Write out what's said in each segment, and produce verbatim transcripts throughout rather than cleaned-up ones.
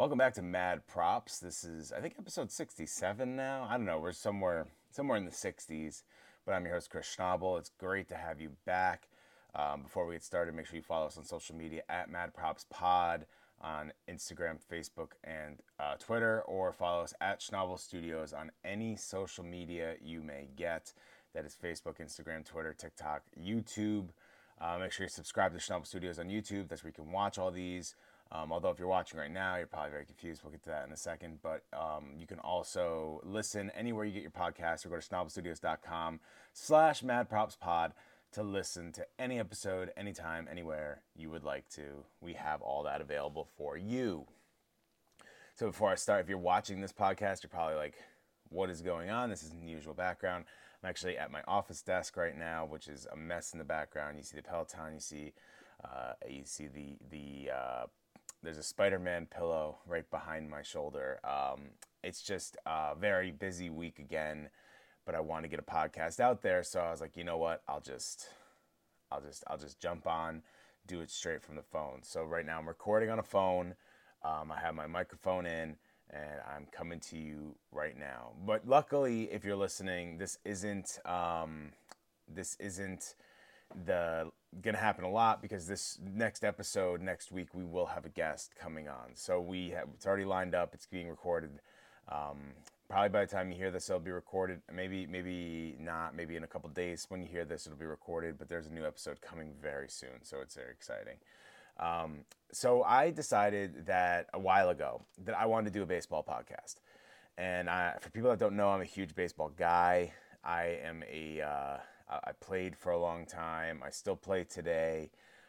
Welcome back to Mad Props. This is, I think, episode sixty-seven now. I don't know. We're somewhere somewhere in the sixties. But I'm your host, Chris Schnabel. It's great to have you back. Um, before we get started, make sure you follow us on social media at Mad Props Pod on Instagram, Facebook, and uh, Twitter, or follow us at Schnabel Studios on any social media you may get. That is Facebook, Instagram, Twitter, TikTok, YouTube. Uh, make sure you subscribe to Schnabel Studios on YouTube. That's where you can watch all these. Um, although if you're watching right now, you're probably very confused. We'll get to that in a second. But um, you can also listen anywhere you get your podcast or go to schnabelstudios.com slash madpropspod to listen to any episode, anytime, anywhere you would like to. We have all that available for you. So before I start, if you're watching this podcast, you're probably like, what is going on? This isn't the usual background. I'm actually at my office desk right now, which is a mess in the background. You see the Peloton, you see uh, you see the, the uh, there's a Spider-Man pillow right behind my shoulder. Um, it's just a very busy week again, but I want to get a podcast out there. So I was like, you know what? I'll just, I'll just, I'll just jump on, do it straight from the phone. So right now I'm recording on a phone. Um, I have my microphone in, and I'm coming to you right now. But luckily, if you're listening, this isn't, um, this isn't the gonna happen a lot, because this next episode next week we will have a guest coming on. So we have it's already lined up. It's being recorded. Um, probably by the time you hear this, it'll be recorded. Maybe maybe not. Maybe in a couple days when you hear this, it'll be recorded. But there's a new episode coming very soon, so it's very exciting. Um, so I decided that a while ago that I wanted to do a baseball podcast. And I, for people that don't know, I'm a huge baseball guy. I am a uh, I played for a long time. I still play today.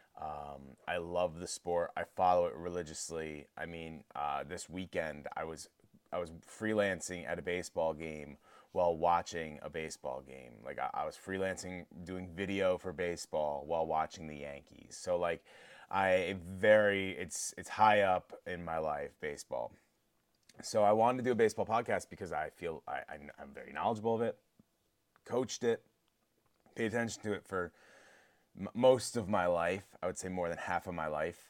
Um, I love the sport. I follow it religiously. I mean, uh, this weekend I was I was freelancing at a baseball game while watching a baseball game. Like I, I was freelancing, doing video for baseball while watching the Yankees. So like, I very it's it's high up in my life, baseball. So I wanted to do a baseball podcast because I feel I, I I'm very knowledgeable of it, coached it, paid attention to it for m- most of my life. I would say more than half of my life.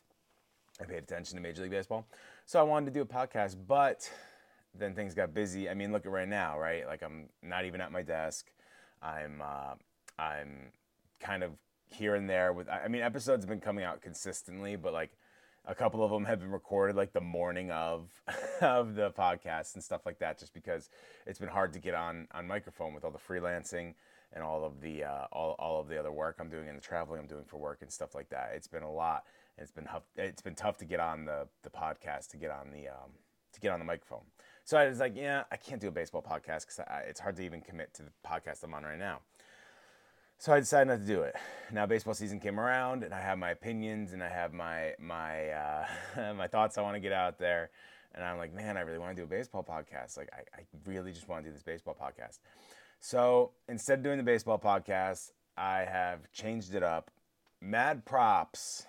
I paid attention to Major League Baseball. So I wanted to do a podcast, but then things got busy. I mean, look at right now, right? Like I'm not even at my desk. I'm uh, I'm kind of here and there with. I mean, episodes have been coming out consistently, but like a couple of them have been recorded like the morning of of the podcast and stuff like that, just because it's been hard to get on on microphone with all the freelancing and all of the uh, all, all of the other work I'm doing and the traveling I'm doing for work and stuff like that. It's been a lot. It's been tough. It's been tough to get on the, the podcast, to get on the um, to get on the microphone. So I was like, yeah, I can't do a baseball podcast because it's hard to even commit to the podcast I'm on right now. So I decided not to do it. Now baseball season came around, and I have my opinions and I have my my uh, my thoughts I want to get out there. And I'm like, man, I really want to do a baseball podcast. Like, I, I really just want to do this baseball podcast. So instead of doing the baseball podcast, I have changed it up. Mad Props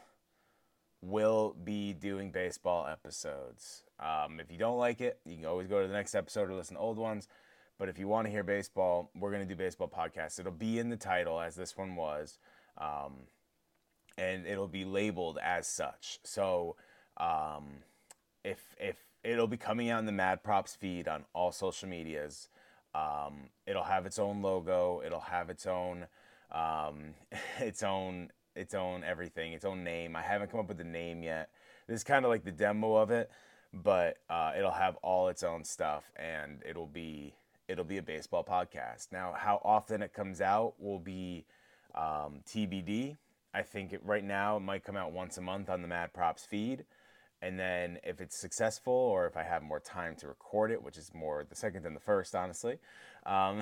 will be doing baseball episodes. Um, if you don't like it, you can always go to the next episode or listen to old ones. But if you want to hear baseball, we're going to do baseball podcasts. It'll be in the title, as this one was, um, and it'll be labeled as such. So um, if if it'll be coming out in the Mad Props feed on all social medias. Um, it'll have its own logo. It'll have its own, um, its own, its own everything, its own name. I haven't come up with the name yet. This is kind of like the demo of it, but uh, it'll have all its own stuff, and it'll be it'll be a baseball podcast. Now, how often it comes out will be um, T B D. I think it, right now it might come out once a month on the Mad Props feed. And then if it's successful, or if I have more time to record it, which is more the second than the first, honestly, um,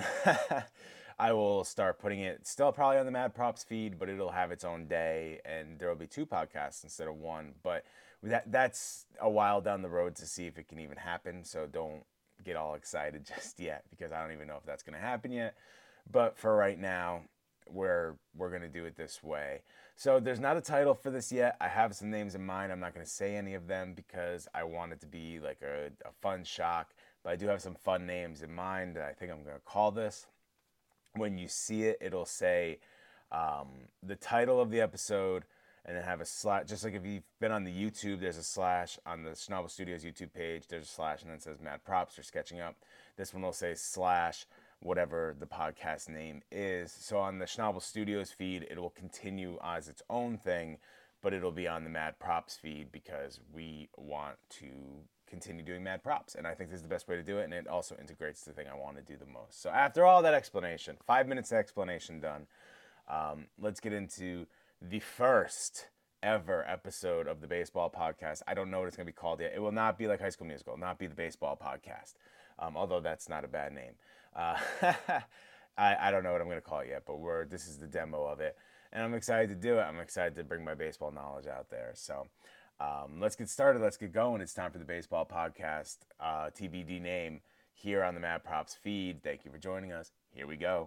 I will start putting it still probably on the Mad Props feed, but it'll have its own day, and there will be two podcasts instead of one. But that that's a while down the road to see if it can even happen. So don't get all excited just yet, because I don't even know if that's going to happen yet. But for right now, we're we're gonna do it this way. So there's not a title for this yet. I have some names in mind. I'm not gonna say any of them because I want it to be like a, a fun shock. But I do have some fun names in mind that I think I'm gonna call this. When you see it, it'll say um, the title of the episode, and then have a slash. Just like if you've been on the YouTube, there's a slash on the Schnabel Studios YouTube page. There's a slash, and then it says Mad Props or Sketching Up. This one will say slash whatever the podcast name is. So on the Schnabel Studios feed, it will continue as its own thing, but it'll be on the Mad Props feed because we want to continue doing Mad Props. And I think this is the best way to do it, and it also integrates the thing I want to do the most. So after all that explanation, five minutes of explanation done, um, let's get into the first ever episode of the baseball podcast. I don't know what it's going to be called yet. It will not be like High School Musical, not be the baseball podcast, um, although that's not a bad name. Uh, I, I don't know what I'm going to call it yet, but we're this is the demo of it, and I'm excited to do it. I'm excited to bring my baseball knowledge out there. So um, let's get started. Let's get going. It's time for the baseball podcast, uh, T B D name, here on the Mad Props feed. Thank you for joining us. Here we go.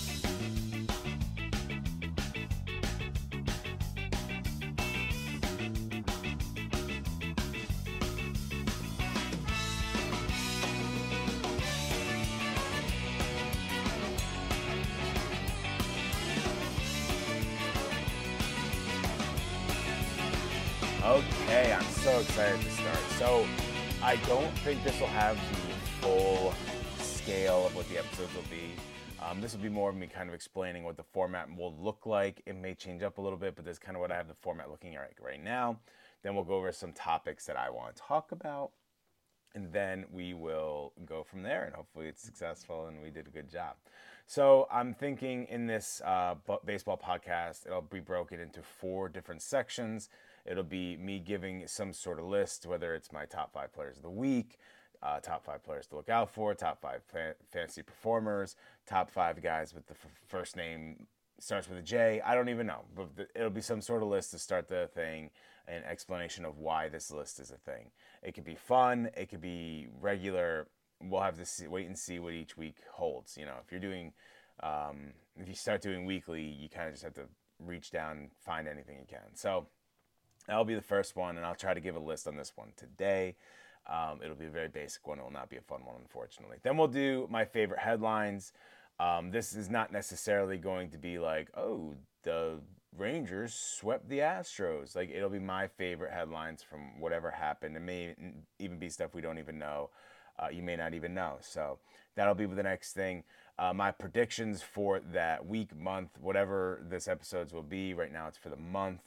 Okay, I'm so excited to start. So, I don't think this will have the full scale of what the episodes will be. Um, this will be more of me kind of explaining what the format will look like. It may change up a little bit, but that's kind of what I have the format looking like right now. Then we'll go over some topics that I want to talk about, and then we will go from there, and hopefully it's successful and we did a good job. So I'm thinking in this uh, baseball podcast, it'll be broken into four different sections. It'll be me giving some sort of list, whether it's my top five players of the week, uh, top five players to look out for, top five fan- fantasy performers, top five guys with the f- first name starts with a J. I don't even know, but the, it'll be some sort of list to start the thing, an explanation of why this list is a thing. It could be fun. It could be regular. We'll have to see, wait and see what each week holds. You know, if you're doing, um, if you start doing weekly, you kind of just have to reach down and find anything you can. So that'll be the first one, and I'll try to give a list on this one today. Um, it'll be a very basic one. It will not be a fun one, unfortunately. Then we'll do my favorite headlines. Um, this is not necessarily going to be like, oh, the Rangers swept the Astros. Like, it'll be my favorite headlines from whatever happened. It may even be stuff we don't even know. Uh, you may not even know. So that'll be the next thing. Uh, my predictions for that week, month, whatever this episodes will be. Right now it's for the month.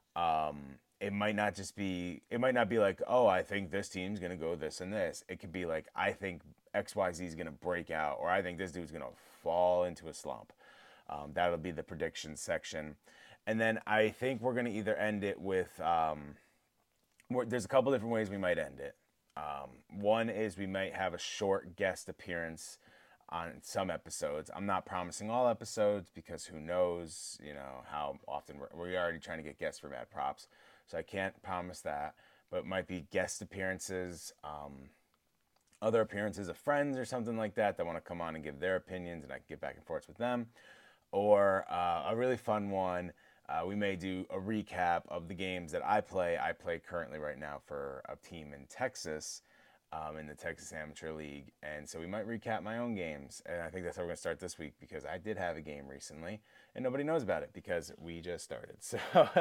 Um, it might not just be, it might not be like, oh, I think this team's going to go this and this. It could be like, I think X Y Z is going to break out, or I think this dude's going to fall into a slump. Um, that'll be the prediction section. And then I think we're going to either end it with, um, there's a couple different ways we might end it. Um, one is we might have a short guest appearance on some episodes. I'm not promising all episodes because who knows, you know, how often we're, we're already trying to get guests for Mad Props. So I can't promise that, but it might be guest appearances, um, other appearances of friends or something like that that want to come on and give their opinions, and I can get back and forth with them. Or uh, a really fun one, uh, we may do a recap of the games that I play. I play currently right now for a team in Texas, um, in the Texas Amateur League. And so we might recap my own games. And I think that's how we're going to start this week, because I did have a game recently and nobody knows about it because we just started. So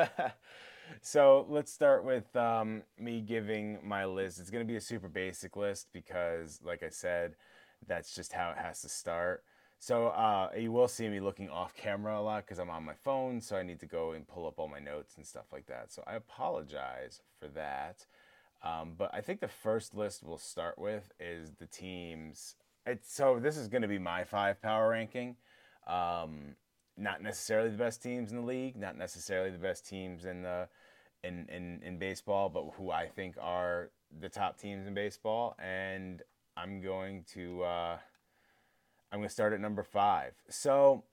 so let's start with um, me giving my list. It's going to be a super basic list because, like I said, that's just how it has to start. So uh, you will see me looking off camera a lot because I'm on my phone, so I need to go and pull up all my notes and stuff like that. So I apologize for that. Um, but I think the first list we'll start with is the teams. It's, so this is going to be my five power ranking. Um, not necessarily the best teams in the league, not necessarily the best teams in the in, in, in baseball, but who I think are the top teams in baseball. And I'm going to uh, I'm going to start at number five. So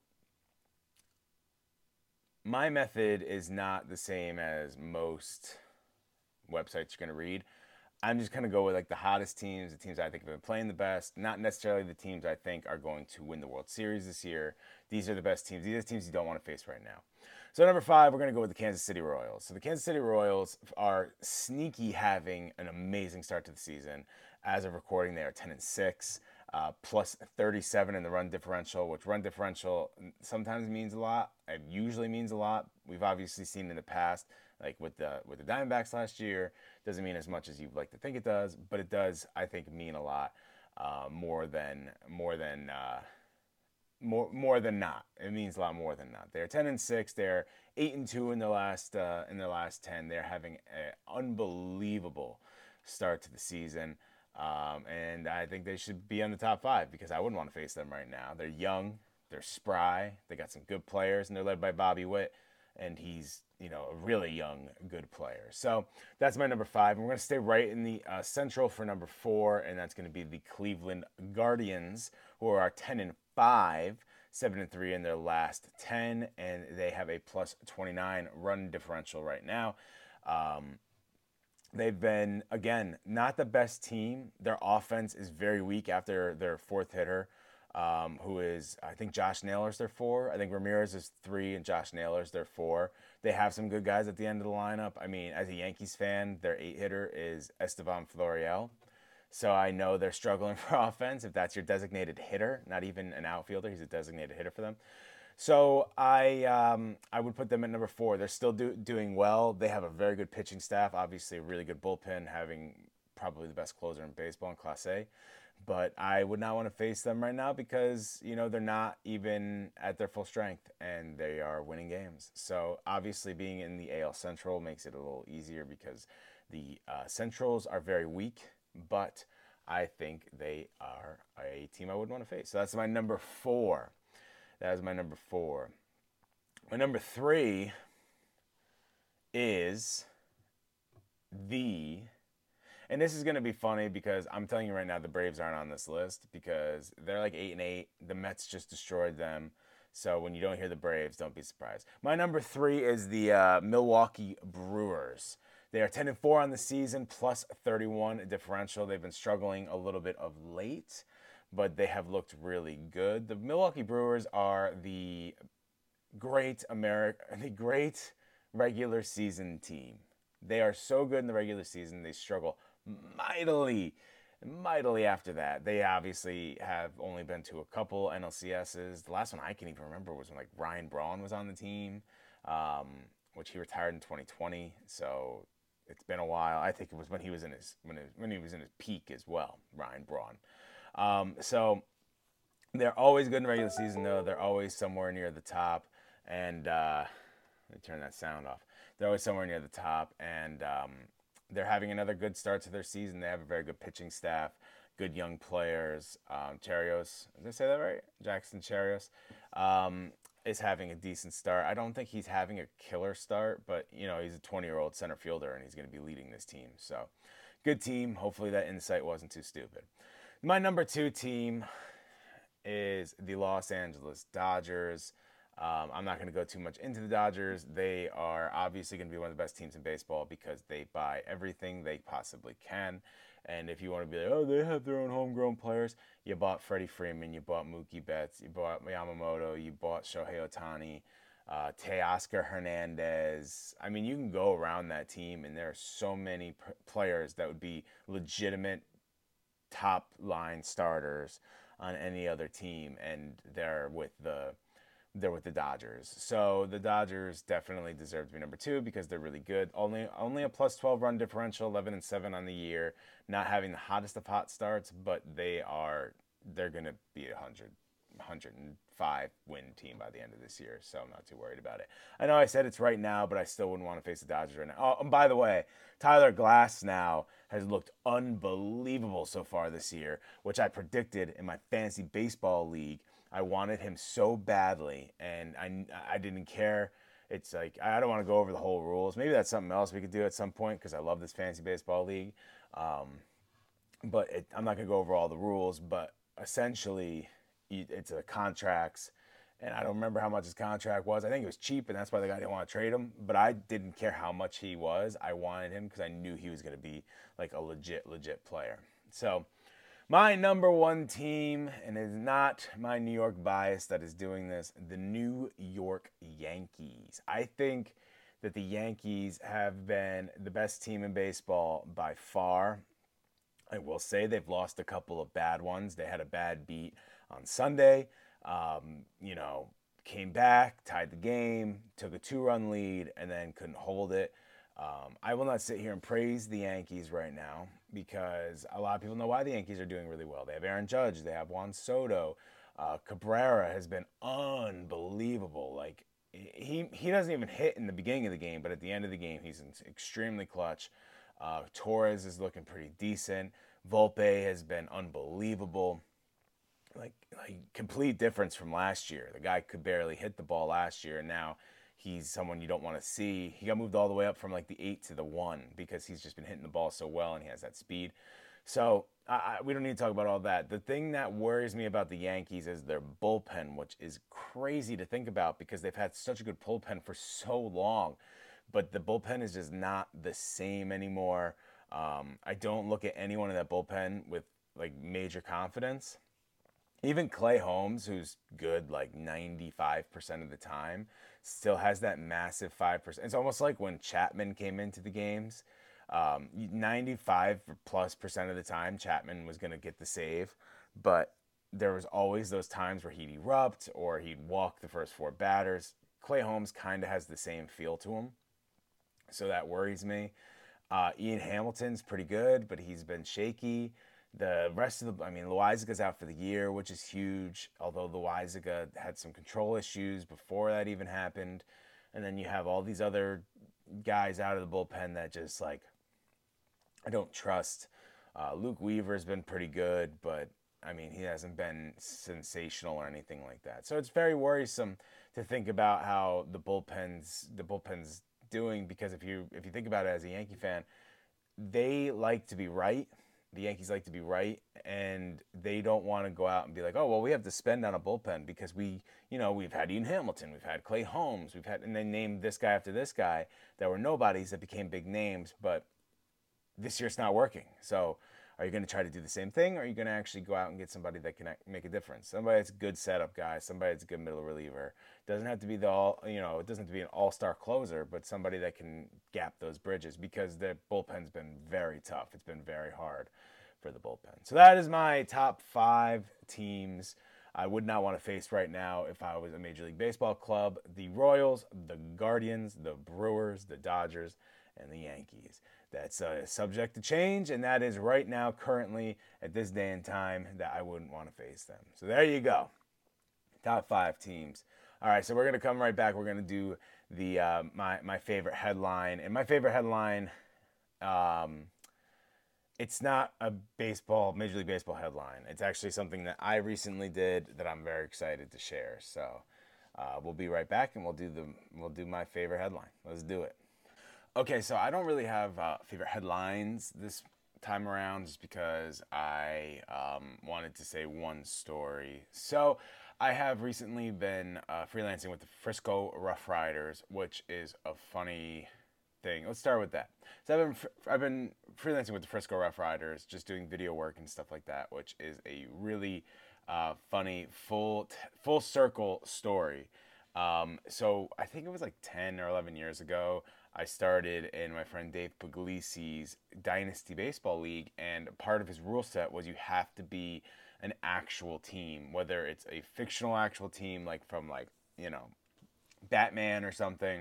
my method is not the same as most websites you're going to read. I'm just going to go with like the hottest teams, the teams I think have been playing the best, not necessarily the teams I think are going to win the World Series this year. These are the best teams. These are the teams you don't want to face right now. So number five, we're going to go with the Kansas City Royals. So the Kansas City Royals are sneaky having an amazing start to the season. As of recording, they are ten and six. uh, plus thirty-seven in the run differential, which run differential sometimes means a lot. It usually means a lot. We've obviously seen in the past, like with the with the Diamondbacks last year, doesn't mean as much as you'd like to think it does, but it does, I think, mean a lot uh, more than more than uh, more more than not. It means a lot more than not. They're ten and six. They're eight and two in their last uh, in their last ten. They're having an unbelievable start to the season. Um, and I think they should be on the top five because I wouldn't want to face them right now. They're young, they're spry, they got some good players, and they're led by Bobby Witt, and he's, you know, a really young, good player. So that's my number five. And we're going to stay right in the uh, Central for number four, and that's going to be the Cleveland Guardians, who are ten and five, seven and three in their last ten, and they have a plus twenty-nine run differential right now. Um, They've been, again, not the best team. Their offense is very weak after their fourth hitter, um, who is, I think Josh Naylor's their four. I think Ramirez is three and Josh Naylor's their four. They have some good guys at the end of the lineup. I mean, as a Yankees fan, their eight hitter is Estevan Florial. So I know they're struggling for offense. If that's your designated hitter, not even an outfielder, he's a designated hitter for them. So I um, I would put them at number four. They're still do, doing well. They have a very good pitching staff. Obviously, a really good bullpen, having probably the best closer in baseball in Class A. But I would not want to face them right now because, you know, they're not even at their full strength and they are winning games. So obviously being in the A L Central makes it a little easier because the uh, Centrals are very weak, but I think they are a team I wouldn't want to face. So that's my number four. That is my number four. My number three is the, and this is going to be funny because I'm telling you right now the Braves aren't on this list because they're like eight and eight. The Mets just destroyed them. So when you don't hear the Braves, don't be surprised. My number three is the uh, Milwaukee Brewers. They are ten and four on the season, plus thirty-one differential. They've been struggling a little bit of late, but they have looked really good. The Milwaukee Brewers are the great America, the great regular season team. They are so good in the regular season. They struggle mightily, mightily after that. They obviously have only been to a couple N L C S's. The last one I can even remember was when like Ryan Braun was on the team, um, which he retired in twenty twenty. So it's been a while. I think it was when he was in his when it, when he was in his peak as well, Ryan Braun. Um, so they're always good in regular season, though. They're always somewhere near the top. And uh, let me turn that sound off. They're always somewhere near the top. And um, they're having another good start to their season. They have a very good pitching staff, good young players. Um, Cherios, did I say that right? Jackson Cherios um, is having a decent start. I don't think he's having a killer start, but, you know, he's a twenty-year-old center fielder, and he's going to be leading this team. So good team. Hopefully that insight wasn't too stupid. My number two team is the Los Angeles Dodgers. Um, I'm not going to go too much into the Dodgers. They are obviously going to be one of the best teams in baseball because they buy everything they possibly can. And if you want to be like, oh, they have their own homegrown players, you bought Freddie Freeman, you bought Mookie Betts, you bought Yamamoto, you bought Shohei Ohtani, uh, Teoscar Hernandez. I mean, you can go around that team, and there are so many p- players that would be legitimate top line starters on any other team, and they're with the they're with the Dodgers. So the Dodgers definitely deserve to be number two because they're really good. Only only a plus twelve run differential, eleven and seven on the year. Not having the hottest of hot starts, but they are they're gonna be a hundred. one hundred five win team by the end of this year, so I'm not too worried about it. I know I said it's right now, but I still wouldn't want to face the Dodgers right now. Oh, and by the way, Tyler Glasnow has looked unbelievable so far this year, which I predicted in my fantasy baseball league. I wanted him so badly, and I, I didn't care. It's like, I don't want to go over the whole rules. Maybe that's something else we could do at some point because I love this fantasy baseball league. Um, but it, I'm not going to go over all the rules, but essentially it's a contracts, and I don't remember how much his contract was. I think it was cheap, and that's why the guy didn't want to trade him. But I didn't care how much he was. I wanted him because I knew he was going to be like a legit, legit player. So my number one team, and it is not my New York bias that is doing this, the New York Yankees. I think that the Yankees have been the best team in baseball by far. I will say they've lost a couple of bad ones. They had a bad beat on Sunday. Um, you know, came back, tied the game, took a two-run lead, and then couldn't hold it. Um, I will not sit here and praise the Yankees right now because a lot of people know why the Yankees are doing really well. They have Aaron Judge, they have Juan Soto. Uh, Cabrera has been unbelievable. Like he he doesn't even hit in the beginning of the game, but at the end of the game, he's extremely clutch. Uh, Torres is looking pretty decent. Volpe has been unbelievable. Like, like complete difference from last year. The guy could barely hit the ball last year, and now he's someone you don't want to see. He got moved all the way up from like the eight to the one because he's just been hitting the ball so well and he has that speed. So I, I, we don't need to talk about all that. The thing that worries me about the Yankees is their bullpen, which is crazy to think about because they've had such a good bullpen for so long, but the bullpen is just not the same anymore. Um, I don't look at anyone in that bullpen with like major confidence. Even Clay Holmes, who's good like ninety-five percent of the time, still has that massive five percent. It's almost like when Chapman came into the games. Um, ninety-five plus percent of the time, Chapman was going to get the save, but there was always those times where he'd erupt or he'd walk the first four batters. Clay Holmes kind of has the same feel to him, so that worries me. Uh, Ian Hamilton's pretty good, but he's been shaky. The rest of the, I mean, Loizaga's out for the year, which is huge. Although Loizaga had some control issues before that even happened, and then you have all these other guys out of the bullpen that just like I don't trust. Uh, Luke Weaver's been pretty good, but I mean, he hasn't been sensational or anything like that. So it's very worrisome to think about how the bullpens the bullpens doing because if you if you think about it as a Yankee fan, they like to be right. The Yankees like to be right, and they don't want to go out and be like, oh, well, we have to spend on a bullpen because we, you know, we've had Ian Hamilton, we've had Clay Holmes, we've had, and they named this guy after this guy that were nobodies that became big names, but this year it's not working. So are you going to try to do the same thing, or are you going to actually go out and get somebody that can make a difference? Somebody that's a good setup guy, somebody that's a good middle reliever. Doesn't have to be the all, you know, it doesn't have to be an all-star closer, but somebody that can gap those bridges because the bullpen's been very tough. It's been very hard for the bullpen. So that is my top five teams I would not want to face right now if I was a Major League Baseball club. The Royals, the Guardians, the Brewers, the Dodgers, and the Yankees. That's uh, subject to change, and that is right now, currently, at this day and time, that I wouldn't want to face them. So there you go. Top five teams. All right, so we're going to come right back. We're going to do the uh, my, my favorite headline. And my favorite headline, um, it's not a baseball, Major League Baseball headline. It's actually something that I recently did that I'm very excited to share. So uh, we'll be right back, and we'll do the we'll do my favorite headline. Let's do it. Okay, so I don't really have uh, favorite headlines this time around just because I um, wanted to say one story. So I have recently been uh, freelancing with the Frisco Rough Riders, which is a funny thing. Let's start with that. So I've been I've been freelancing with the Frisco Rough Riders, just doing video work and stuff like that, which is a really uh, funny full full circle story. Um, so I think it was like ten or eleven years ago. I started in my friend Dave Puglisi's Dynasty Baseball League, and part of his rule set was you have to be an actual team, whether it's a fictional actual team like from like, you know, Batman or something,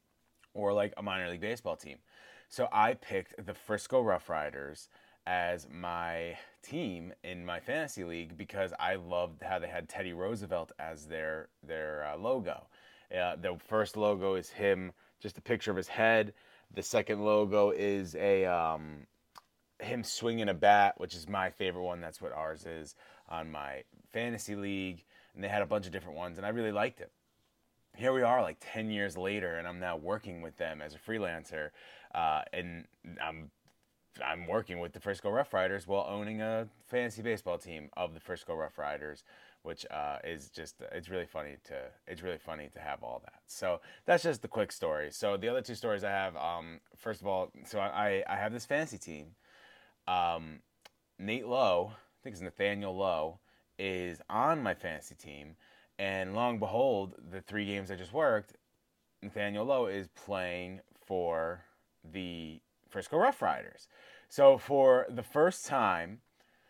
or like a minor league baseball team. So I picked the Frisco Rough Riders as my team in my fantasy league because I loved how they had Teddy Roosevelt as their their uh, logo. Uh, the first logo is him, just a picture of his head. The second logo is a um, him swinging a bat, which is my favorite one. That's what ours is on my fantasy league. And they had a bunch of different ones, and I really liked it. Here we are like ten years later, and I'm now working with them as a freelancer, uh, and I'm I'm working with the Frisco Rough Riders while owning a fantasy baseball team of the Frisco Rough Riders, which uh, is just it's really funny to it's really funny to have all that. So that's just the quick story. So the other two stories I have, um, first of all, so I I have this fantasy team. Um, Nate Lowe, I think it's Nathaniel Lowe, is on my fantasy team, and lo and behold, the three games I just worked, Nathaniel Lowe is playing for the Frisco Rough Riders. So for the first time,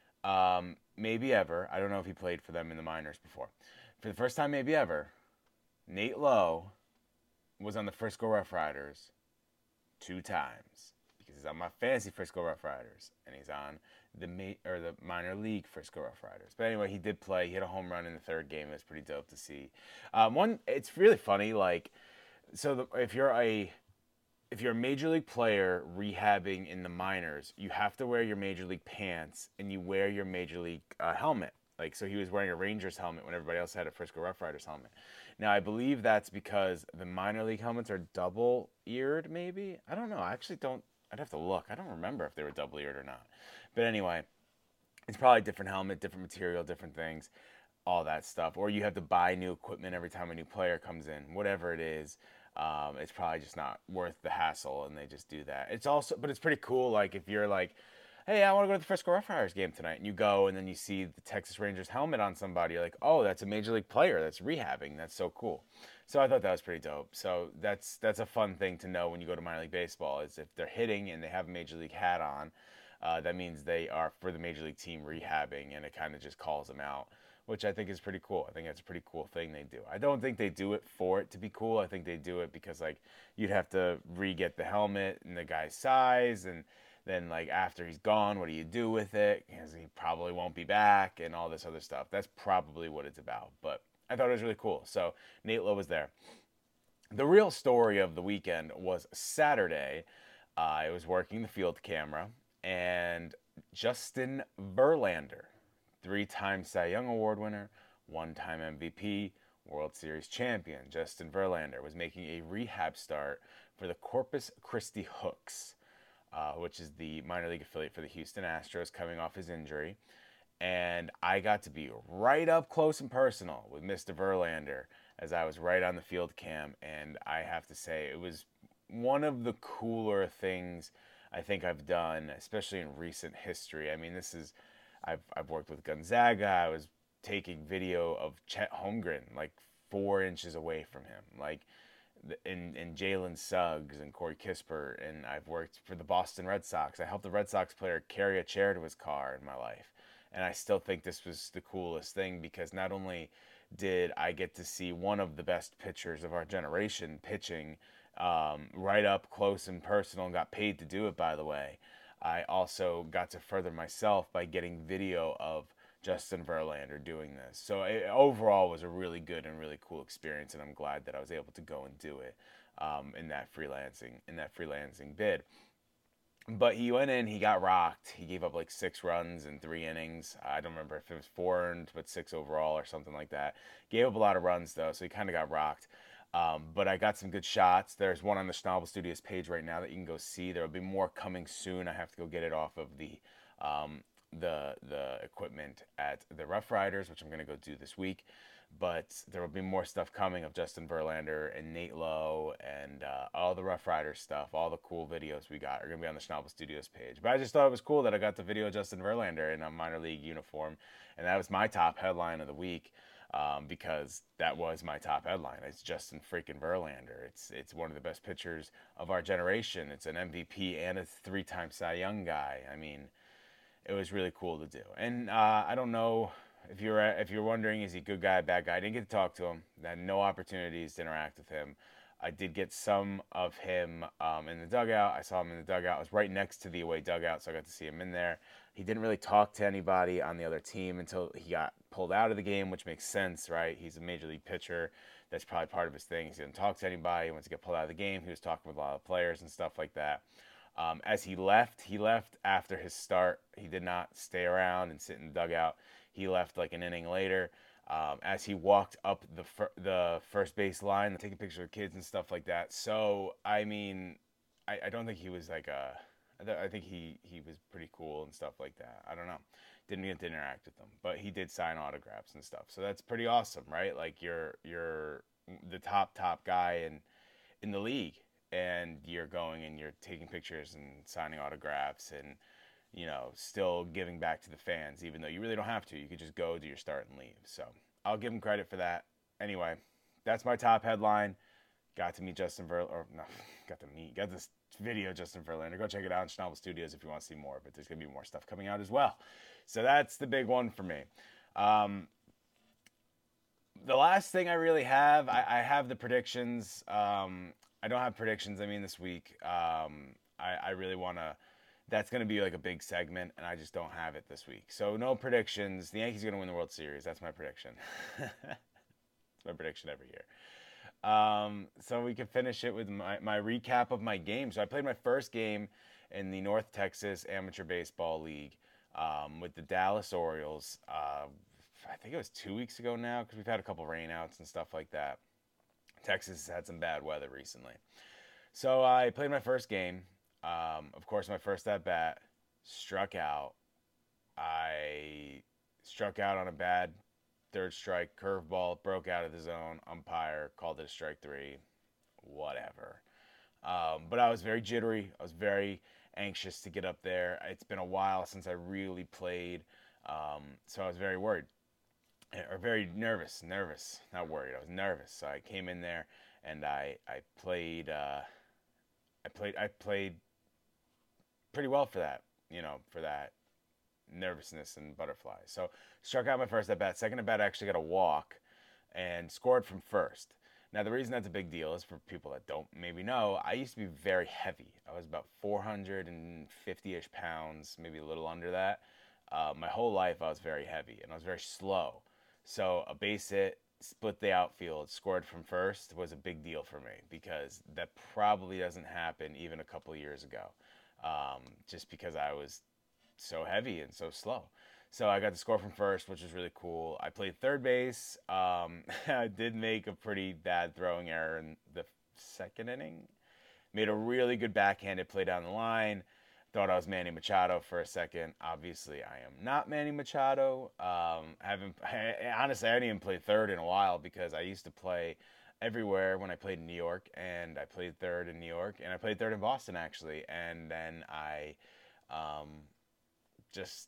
um, maybe ever, I don't know if he played for them in the minors before. For the first time, maybe ever, Nate Lowe was on the Frisco Rough Riders two times because he's on my fantasy Frisco Rough Riders and he's on the ma- or the minor league Frisco Rough Riders. But anyway, he did play. He hit a home run in the third game. It was pretty dope to see. Um, one, it's really funny. Like, so the, if you're a if you're a major league player rehabbing in the minors, you have to wear your major league pants and you wear your major league uh, helmet. Like, so he was wearing a Rangers helmet when everybody else had a Frisco Rough Riders helmet. Now, I believe that's because the minor league helmets are double eared, maybe? I don't know. I actually don't. I'd have to look. I don't remember if they were double eared or not. But anyway, it's probably different helmet, different material, different things, all that stuff. Or you have to buy new equipment every time a new player comes in, whatever it is. Um, it's probably just not worth the hassle, and they just do that. It's also, but it's pretty cool. Like if you're like, hey, I want to go to the Frisco Rough Riders game tonight, and you go, and then you see the Texas Rangers helmet on somebody, you're like, oh, that's a major league player that's rehabbing. That's so cool. So I thought that was pretty dope. So that's that's a fun thing to know when you go to minor league baseball is if they're hitting and they have a major league hat on, uh, that means they are for the major league team rehabbing, and it kind of just calls them out, which I think is pretty cool. I think that's a pretty cool thing they do. I don't think they do it for it to be cool. I think they do it because like you'd have to re-get the helmet and the guy's size, and then like after he's gone, what do you do with it? Because he probably won't be back and all this other stuff. That's probably what it's about. But I thought it was really cool. So Nate Lowe was there. The real story of the weekend was Saturday. Uh, I was working the field camera, and Justin Verlander, three-time Cy Young Award winner, one-time M V P, World Series champion, Justin Verlander was making a rehab start for the Corpus Christi Hooks, uh, which is the minor league affiliate for the Houston Astros, coming off his injury. And I got to be right up close and personal with Mister Verlander as I was right on the field cam. And I have to say, it was one of the cooler things I think I've done, especially in recent history. I mean, this is, I've, I've worked with Gonzaga. I was taking video of Chet Holmgren, like four inches away from him. Like, and, and Jalen Suggs and Corey Kisper, and I've worked for the Boston Red Sox. I helped the Red Sox player carry a chair to his car in my life. And I still think this was the coolest thing because not only did I get to see one of the best pitchers of our generation pitching um, right up close and personal and got paid to do it, by the way, I also got to further myself by getting video of Justin Verlander doing this. So it overall was a really good and really cool experience, and I'm glad that I was able to go and do it um, in that freelancing in that freelancing bid. But he went in, he got rocked. He gave up like six runs in three innings. I don't remember if it was four earned, but six overall or something like that. Gave up a lot of runs though, so he kind of got rocked. Um, but I got some good shots. There's one on the Schnabel Studios page right now that you can go see. There will be more coming soon. I have to go get it off of the um, the the equipment at the Rough Riders, which I'm going to go do this week. But there will be more stuff coming of Justin Verlander and Nate Lowe and uh, all the Rough Riders stuff. All the cool videos we got are going to be on the Schnabel Studios page. But I just thought it was cool that I got the video of Justin Verlander in a minor league uniform. And that was my top headline of the week um, because that was my top headline. It's Justin freaking Verlander. It's, it's one of the best pitchers of our generation. It's an M V P and a three-time Cy Young guy. I mean, it was really cool to do. And uh, I don't know if you're if you're wondering, is he a good guy, bad guy? I didn't get to talk to him. I had no opportunities to interact with him. I did get some of him um, in the dugout. I saw him in the dugout. I was right next to the away dugout, so I got to see him in there. He didn't really talk to anybody on the other team until he got pulled out of the game, which makes sense, right? He's a major league pitcher. That's probably part of his thing. He didn't talk to anybody. He went to get pulled out of the game. He was talking with a lot of players and stuff like that. Um, as he left, he left after his start. He did not stay around and sit in the dugout. He left like an inning later. Um, as he walked up the fir- the first base line, taking pictures of kids and stuff like that. So I mean, I, I don't think he was like a. I, th- I think he, he was pretty cool and stuff like that. I don't know. Didn't get to interact with them, but he did sign autographs and stuff. So that's pretty awesome, right? Like you're you're the top top guy in in the league, and you're going and you're taking pictures and signing autographs and you know still giving back to the fans, even though you really don't have to. You could just go, do your start, and leave. So I'll give him credit for that. Anyway, that's my top headline. got to meet Justin Verlander, or no, got to meet, got this video of Justin Verlander. Go check it out on Schnabel Studios if you want to see more, but there's going to be more stuff coming out as well. So that's the big one for me. Um, the last thing I really have, I, I have the predictions. Um, I don't have predictions, I mean, this week. Um, I, I really want to, that's going to be like a big segment, and I just don't have it this week. So no predictions. The Yankees are going to win the World Series. That's my prediction. It's my prediction every year. Um, so we can finish it with my, my recap of my game. So I played my first game in the North Texas Amateur Baseball League um, with the Dallas Orioles. Uh, I think it was two weeks ago now because we've had a couple rainouts and stuff like that. Texas has had some bad weather recently. So I played my first game. Um, of course, my first at bat, struck out. I struck out on a bad third strike, curveball, broke out of the zone. Umpire called it a strike three. Whatever. Um, but I was very jittery. I was very anxious to get up there. It's been a while since I really played, um, so I was very worried. Or very nervous, nervous, not worried. I was nervous. So I came in there and I I played uh, I played I played pretty well for that, you know, for that nervousness and butterflies. So struck out my first at bat. Second at bat, I actually got a walk and scored from first. Now the reason that's a big deal is for people that don't maybe know, I used to be very heavy. I was about four hundred fifty-ish pounds, maybe a little under that. Uh, my whole life I was very heavy and I was very slow. So a base hit, split the outfield, scored from first was a big deal for me because that probably doesn't happen even a couple years ago, um, just because I was so heavy and so slow. So I got to score from first, which was really cool. I played third base. Um, I did make a pretty bad throwing error in the second inning. Made a really good backhanded play down the line. Thought I was Manny Machado for a second. Obviously, I am not Manny Machado. Um, haven't I, honestly, I haven't even played third in a while because I used to play everywhere when I played in New York, and I played third in New York, and I played third in Boston actually, and then I um, just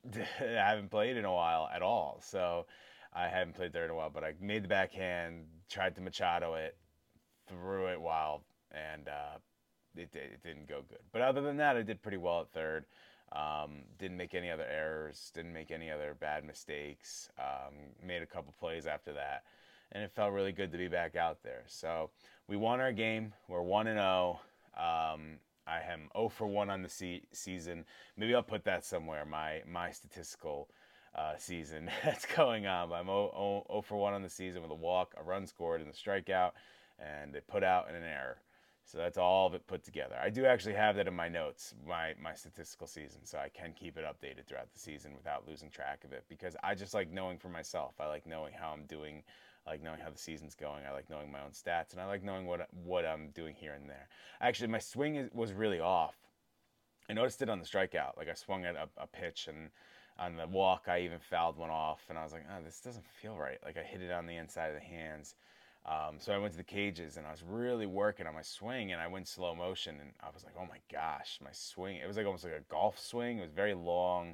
I haven't played in a while at all. So I haven't played third in a while, but I made the backhand, tried to Machado it, threw it wild, and uh, it, it didn't go good. But other than that, I did pretty well at third. Um, didn't make any other errors. Didn't make any other bad mistakes. Um, made a couple plays after that, and it felt really good to be back out there. So we won our game. We're one and zero. Um, I am zero for one on the se- season. Maybe I'll put that somewhere. My my statistical uh, season that's going on. I'm zero for one on the season with a walk, a run scored, and a strikeout, and a put out and an error. So that's all of it put together. I do actually have that in my notes, my, my statistical season, so I can keep it updated throughout the season without losing track of it because I just like knowing for myself. I like knowing how I'm doing. I like knowing how the season's going. I like knowing my own stats, and I like knowing what what I'm doing here and there. Actually, my swing is, was really off. I noticed it on the strikeout. Like I swung at a, a pitch, and on the walk, I even fouled one off, and I was like, oh, this doesn't feel right. Like I hit it on the inside of the hands. Um, so I went to the cages and I was really working on my swing and I went slow motion and I was like, oh my gosh, my swing. It was like almost like a golf swing. It was very long,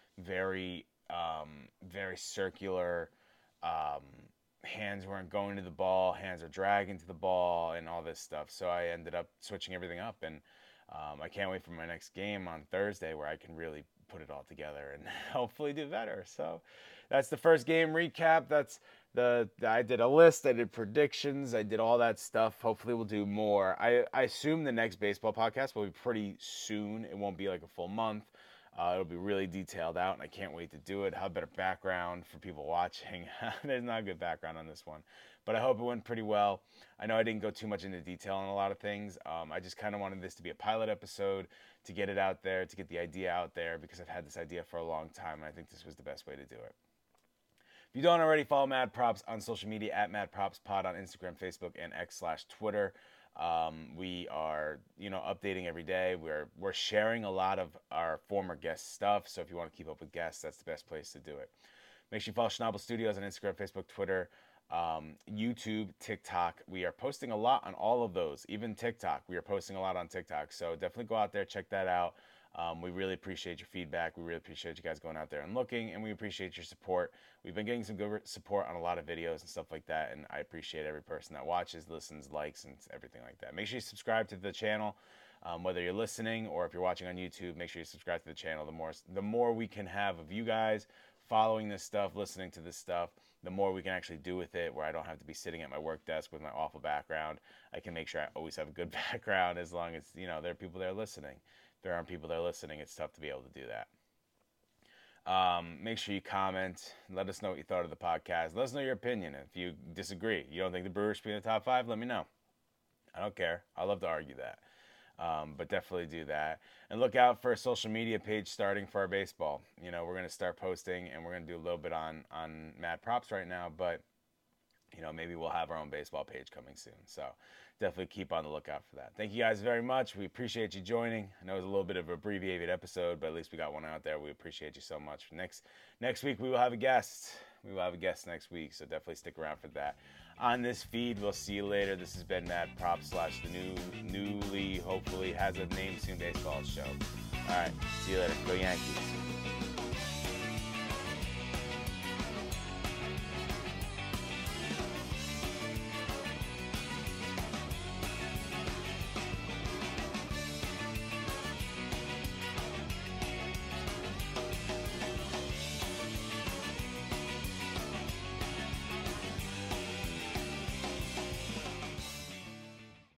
very, um, very circular. Um, hands weren't going to the ball. Hands are dragging to the ball and all this stuff. So I ended up switching everything up and um, I can't wait for my next game on Thursday where I can really put it all together and hopefully do better. So that's the first game recap. That's the I did a list, I did predictions, I did all that stuff. Hopefully we'll do more. I, I assume the next baseball podcast will be pretty soon. It won't be like a full month. Uh, it'll be really detailed out, and I can't wait to do it. Have a better background for people watching. There's not a good background on this one, but I hope it went pretty well. I know I didn't go too much into detail on a lot of things. Um, I just kind of wanted this to be a pilot episode to get it out there, to get the idea out there, because I've had this idea for a long time, and I think this was the best way to do it. If you don't already, follow Mad Props on social media at Mad Props Pod on Instagram, Facebook, and X slash Twitter. Um, we are, you know, updating every day. We're we're sharing a lot of our former guest stuff. So if you want to keep up with guests, that's the best place to do it. Make sure you follow Schnabel Studios on Instagram, Facebook, Twitter, um, YouTube, TikTok. We are posting a lot on all of those, even TikTok. We are posting a lot on TikTok. So definitely go out there, check that out. Um, we really appreciate your feedback. We really appreciate you guys going out there and looking, and we appreciate your support. We've been getting some good support on a lot of videos and stuff like that, and I appreciate every person that watches, listens, likes, and everything like that. Make sure you subscribe to the channel, um, whether you're listening or if you're watching on YouTube. Make sure you subscribe to the channel. The more, the more we can have of you guys following this stuff, listening to this stuff, the more we can actually do with it, where I don't have to be sitting at my work desk with my awful background. I can make sure I always have a good background, as long as, you know, there are people there listening. There aren't people that are listening, it's tough to be able to do that. Um, make sure you comment. Let us know what you thought of the podcast. Let us know your opinion. If you disagree, you don't think the Brewers should be in the top five, let me know. I don't care. I love to argue that. Um, but definitely do that. And look out for a social media page starting for our baseball. You know, we're going to start posting, and we're going to do a little bit on, on Mad Props right now, but, you know, maybe we'll have our own baseball page coming soon. So definitely keep on the lookout for that. Thank you guys very much. We appreciate you joining. I know it was a little bit of an abbreviated episode, but at least we got one out there. We appreciate you so much. Next next week, we will have a guest. We will have a guest next week, so definitely stick around for that. On this feed, we'll see you later. This has been Mad Props slash the new, newly, hopefully, has a name soon baseball show. All right, see you later. Go Yankees.